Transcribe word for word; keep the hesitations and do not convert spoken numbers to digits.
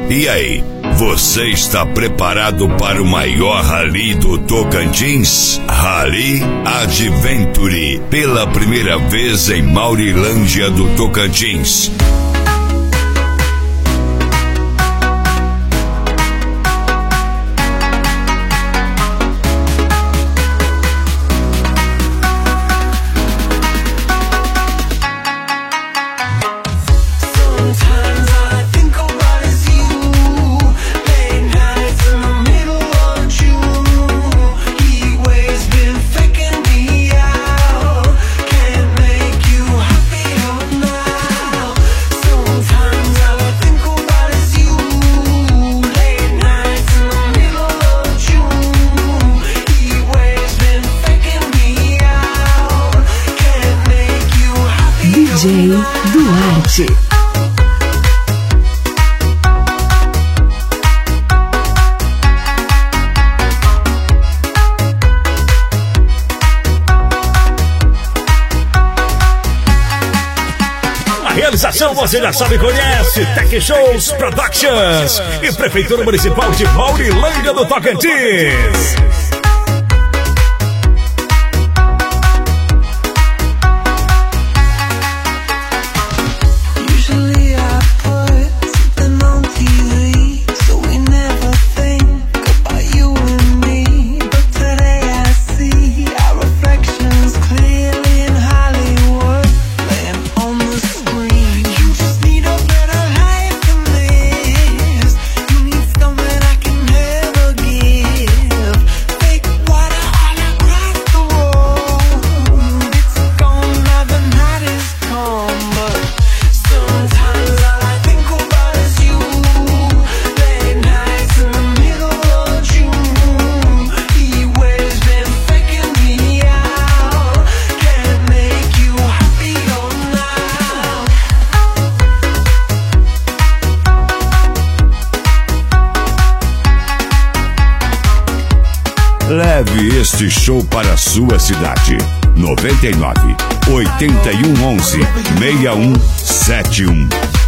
E aí, você está preparado para o maior rally do Tocantins? Rally Adventure, pela primeira vez em Maurilândia do Tocantins. D J Duarte. A realização você já sabe e conhece, Tech Shows Productions e Prefeitura Municipal de Maurilândia do Tocantins. Leve este show para a sua cidade. noventa e nove, oitenta e um, onze, sessenta e um, setenta e um.